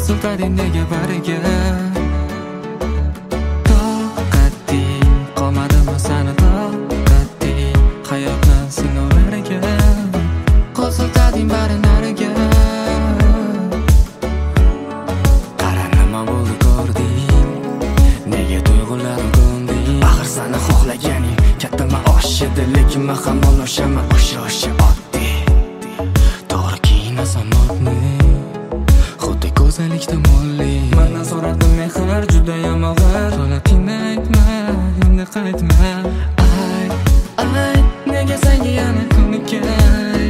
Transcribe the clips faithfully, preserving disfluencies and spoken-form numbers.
siltading nega bariga? Toqating qolmadimi sani toqating hayotni sinovlariga? Qo'l siltading bari nariga. Qara nima bo'ldi ko'rding, nega tuyg'ularim ko'nding? Axir seni xohlaganing katta maosh edi, lekin men hamon o'shaman, o'sha o'sha oddiy. To'g'ri kiyinasan modni, xuddi go'zallikda molli. Mendan so'radim mehr judayam og'ir, holatingni aytma, endi qaytma. Ay, ay, nega senga yana ko'nikay?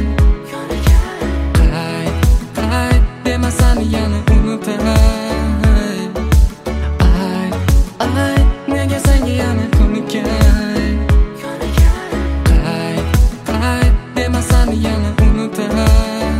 Qayt, qayt, dema seni yana unutay. Ay, ay, nega senga yana ko'nikay? Qayt, qayt, dema seni yana unutay.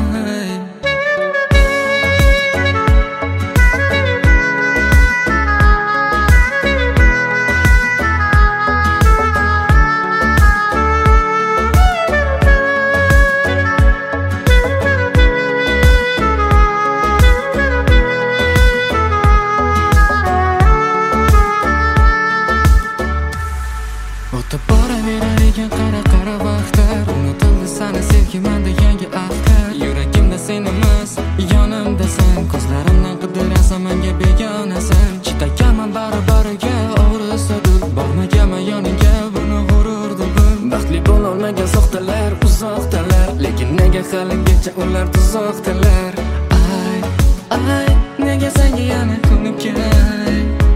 O'tib boraverar ekan qara-qara vaqtlar, unutildi seni sevgi, menda yangi ahdlar. Yuragimda sen emas, yonimdasan, ko'zlarimdan qidirasan, menga begonasan. Chidagaman bari-bariga, og'risa-du, bormagaman yoningga, buni g'ururdi bil. Baxtli bo'lolmagan soxtalar uzoqdalar, lekin nega haligacha ular tuzoqdalar? Ay, ay, nega senga yana ko'nikay?